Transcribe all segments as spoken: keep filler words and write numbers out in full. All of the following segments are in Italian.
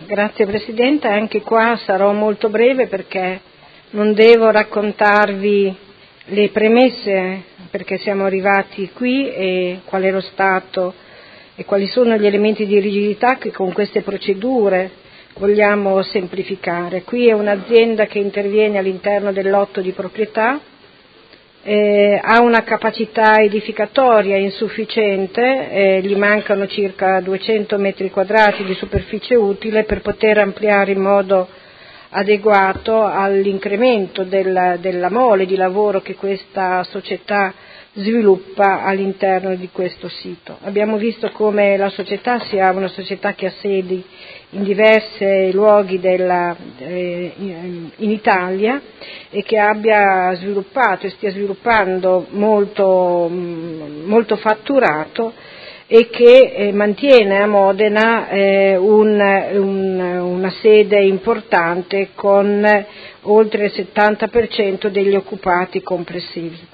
Grazie Presidente, anche qua sarò molto breve perché non devo raccontarvi le premesse perché siamo arrivati qui e qual è lo stato e quali sono gli elementi di rigidità che con queste procedure vogliamo semplificare. Qui è un'azienda che interviene all'interno del lotto di proprietà, eh, ha una capacità edificatoria insufficiente, eh, gli mancano circa duecento metri quadrati di superficie utile per poter ampliare in modo adeguato all'incremento della, della mole di lavoro che questa società sviluppa all'interno di questo sito. Abbiamo visto come la società sia una società che ha sedi in diversi luoghi della, eh, in Italia e che abbia sviluppato e stia sviluppando molto, molto fatturato e che eh, mantiene a Modena eh, un, un, una sede importante con eh, oltre il settanta per cento degli occupati complessivi.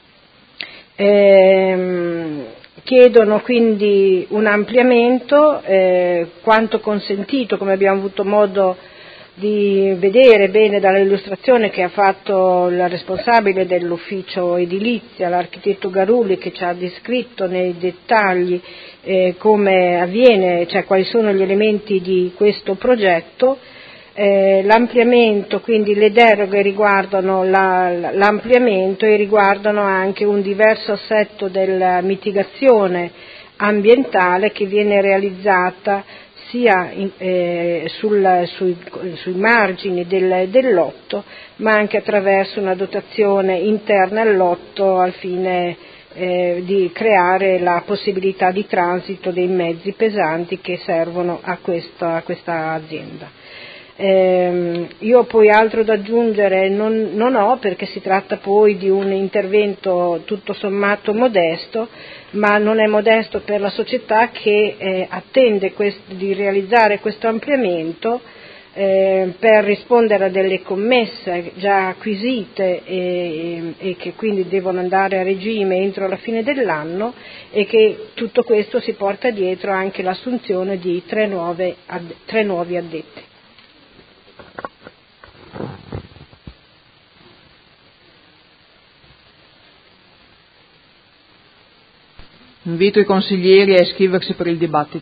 Eh, chiedono quindi un ampliamento, eh, quanto consentito, come abbiamo avuto modo di vedere bene dall'illustrazione che ha fatto il responsabile dell'ufficio edilizia, l'architetto Garulli, che ci ha descritto nei dettagli eh, come avviene, cioè quali sono gli elementi di questo progetto. Eh, l'ampliamento, quindi le deroghe riguardano la, l'ampliamento e riguardano anche un diverso assetto della mitigazione ambientale che viene realizzata sia in, eh, sul, sui, sui margini del, del lotto, ma anche attraverso una dotazione interna al lotto al fine eh, di creare la possibilità di transito dei mezzi pesanti che servono a questa, a questa azienda. Eh, io poi altro da aggiungere non, non ho, perché si tratta poi di un intervento tutto sommato modesto, ma non è modesto per la società che eh, attende quest- di realizzare questo ampliamento eh, per rispondere a delle commesse già acquisite e, e che quindi devono andare a regime entro la fine dell'anno, e che tutto questo si porta dietro anche l'assunzione di tre, nuove, ad- tre nuovi addetti. Invito i consiglieri a iscriversi per il dibattito.